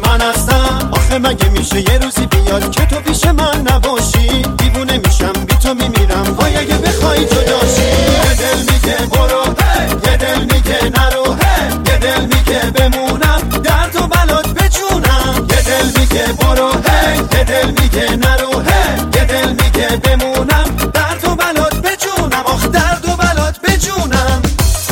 من هستم. آخه مگه میشه یه روزی بیاد که تو پیش من نباشی؟ دیوونه میشم بی تو میمیرم وای اگه بخوای جداشی. یه دل میگه برو، یه دل میگه نرو، یه دل میگه بمونم درد و بلات بجونم. یه دل میگه برو، یه دل میگه نرو، یه دل میگه بمونم درد و بلات بجونم. آخ درد و بلات بجونم.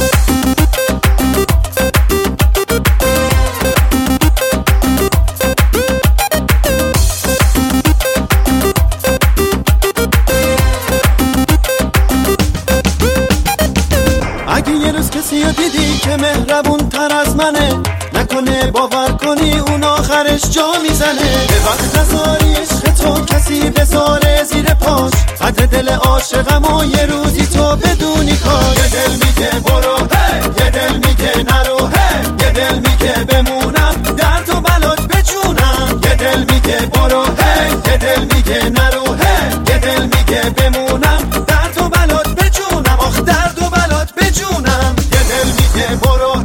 اگه یه روز کسی رو دیدی که مهربون تر از منه، نکنه باور کنی اون آخرش جا میزنه. به وقت نذاری عشق تو کسی بذاره زیر پاش، قدر دل عاشقم و یه روزی تو بدونی کاش. یه دل میگه برو، یه دل میگه نرو، یه دل میگه بمونم درد و بلات بجونم. یه دل میگه برو، یه دل میگه نرو، یه دل میگه بمونم درد و بلات بجونم. آخ درد و بلات بجونم. یه دل میگه برو،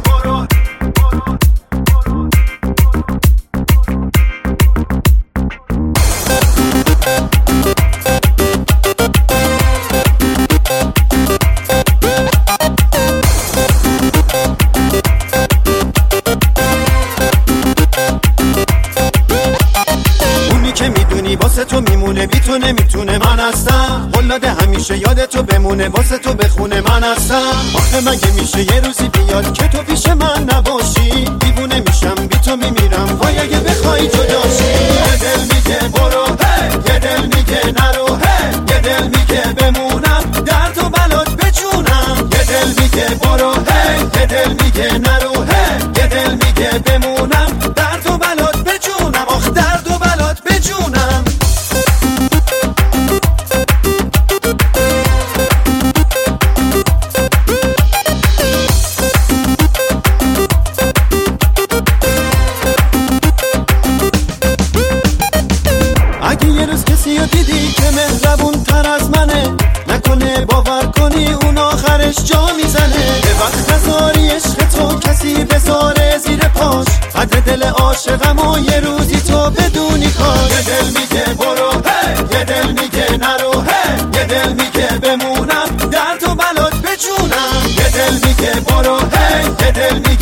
که میدونی واسه تو میمونه بی تو نمیتونه من هستم. قلاده همیشه یاد تو بمونه واسه تو بخونه من هستم. آخه مگه میشه یه روزی بیاد که تو پیش من نباشی؟ دیوونه میشم بی تو میمیرم وای اگه بخوای جداشی. یه دل میگه برو، یه دل میگه نرو، یه دل میگه بمونم درد و بلات بجونم. یه دل میگه برو، یه دل میگه نرو، یه دل میگه بمونم درد و بلات بجونم. آخ درد و بلات بجونم. اگه یه روز کسی رو دیدی که مهربون تر از منه، نکنه باور کنی اون آخرش جا میزنه. به وقت نذاری عشق تو کسی بذاره زیر پاش، قدر دل عاشقم و یه روزی تو بدونی کاش. یه دل میگه برو، یه دل میگه نرو، یه دل میگه بمونم درد و بلات بجونم. یه دل میگه برو، یه دل میگه